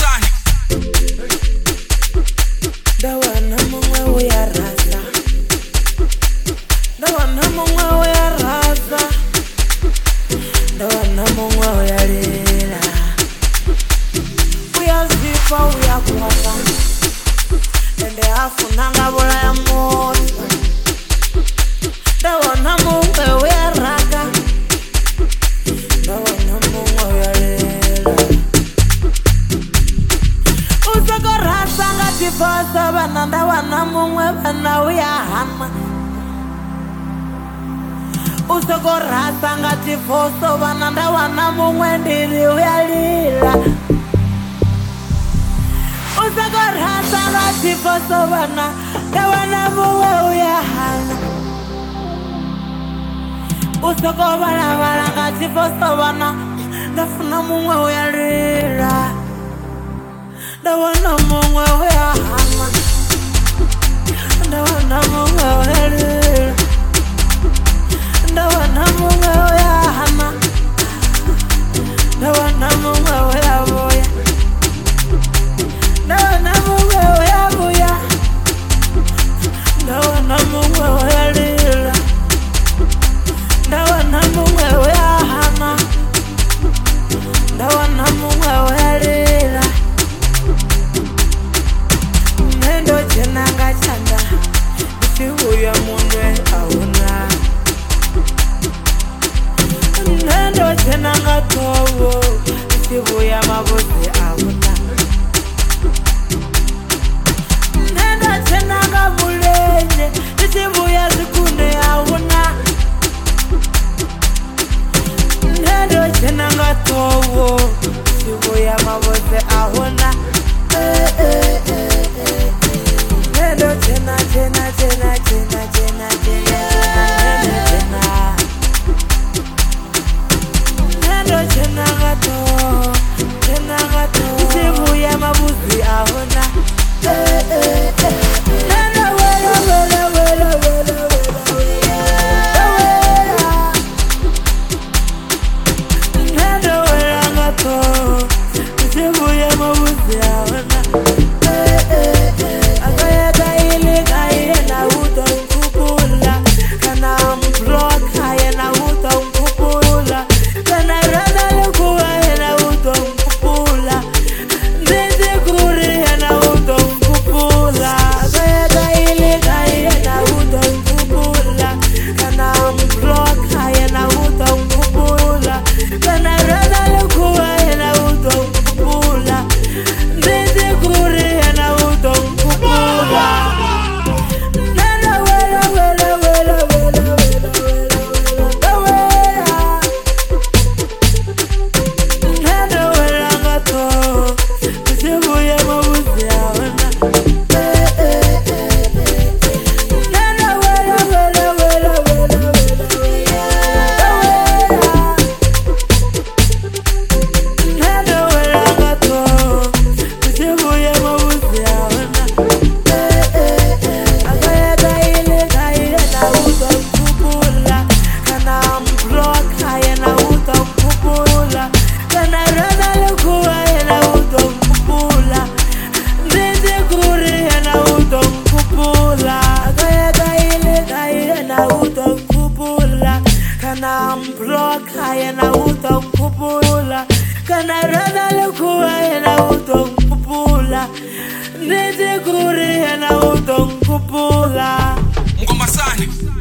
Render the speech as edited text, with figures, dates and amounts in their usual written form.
Ngomasani Dawana mungwe uyarasa Dawana mungwe uyarasa Dawana mungwe uyalila Uyazifa uyakwapa Ende afuna ngabula ya moto Dawana mungwe uyaraka Dawana mungwe uyalila Usakorasa ngatifosa bana Dawana mungwe bana uyahama Usakorasa ngatifosa bana Dawana mungwe ndiri uyalila Usakorasa ngatifosa bana Dawana mungwe uyahama Usakobala bala ngatifosa bana Dafuna mungwe uyalila Dawana mungwe uyahama Dawana mungwe uyalila Dawana mungwe uyahama Dawana mungwe uyabuya Dawana mungwe uyabuya Dawana mungwe uyalila Dawana mungwe uyahama Dawana mungwe uyalila Nendo chenanga chanda Uchibuya munwe auna Nendo chenanga tobo Uchibuya mabote auna Nendo chenanga mulenye Uchibuya zikune auna Nendo chenanga tobo Uchibuya mabote auna Nendo chena chena chena chena chena chena Nendo chena gato Uchibuya mabuzi ahona Nendo wela wela wela wela wela Nendo wela gato Uchibuya mabuzi ahona Kana rada lekuwa yana utong pupula Nete kuri yana utong pupula Ngomasani